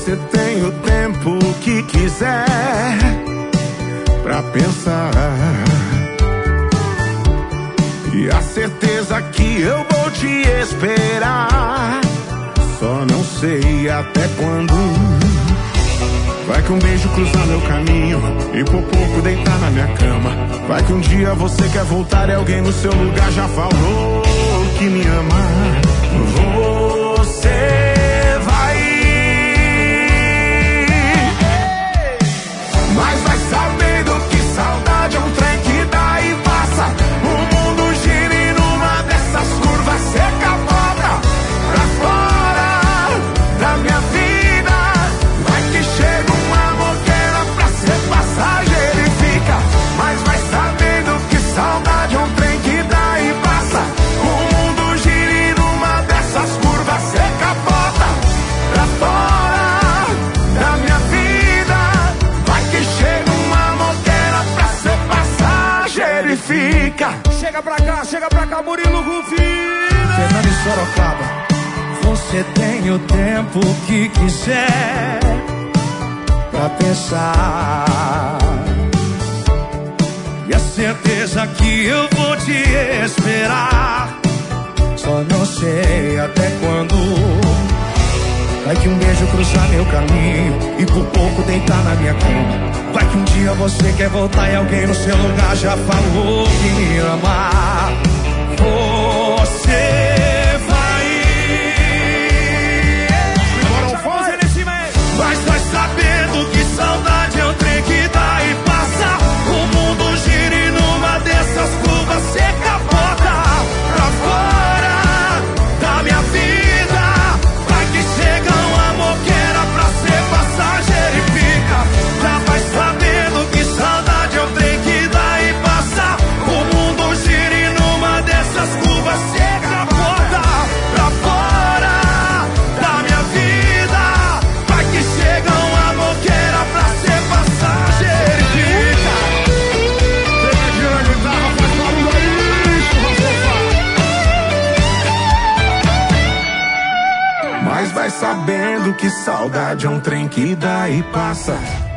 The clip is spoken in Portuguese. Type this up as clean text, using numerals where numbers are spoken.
Você tem o tempo que quiser pra pensar, e a certeza que eu vou te esperar. Só não sei até quando. Vai que um beijo cruzar meu caminho e por pouco deitar na minha cama. Vai que um dia você quer voltar e alguém no seu lugar já falou que me ama. Você vai, mas vai sabendo que saudade é um trem que dá e passa. O mundo gira e numa dessas curvas cê capota pra fora da minha vida. Vai que chega um amor que era pra ser passageiro e fica. Mas vai sabendo que saudade é um trem que dá e passa. O mundo gira e numa dessas curvas cê capota pra fora da minha vida. Vai que chega um amor que era pra ser passageiro e fica. Chega pra cá, Murilo Rufino, Fernando e Sorocaba. você tem o tempo que quiser pra pensar, e a certeza que eu vou te esperar. Só não sei até quando. Vai que um beijo cruzar meu caminho e por pouco deitar na minha cama. Vai que um dia você quer voltar e alguém no seu lugar já falou que me ama. Você vai, mas vai sabendo que saudade é o trem que dá e passa. O mundo gira e numa dessas curvas cê capota pra fora da minha vida. Vai que chega um amor que era pra ser passageiro e fica. Já vai sabendo que saudade é o trem que dá e passa. O mundo gira e numa dessas curvas cê capota pra fora da minha vida. Vai que chega um amor que era pra ser passageiro e fica. Pegadinha na guitarra, faz barulho aí, Rafa. Mas vai sabendo que saudade é um trem que dá e passa.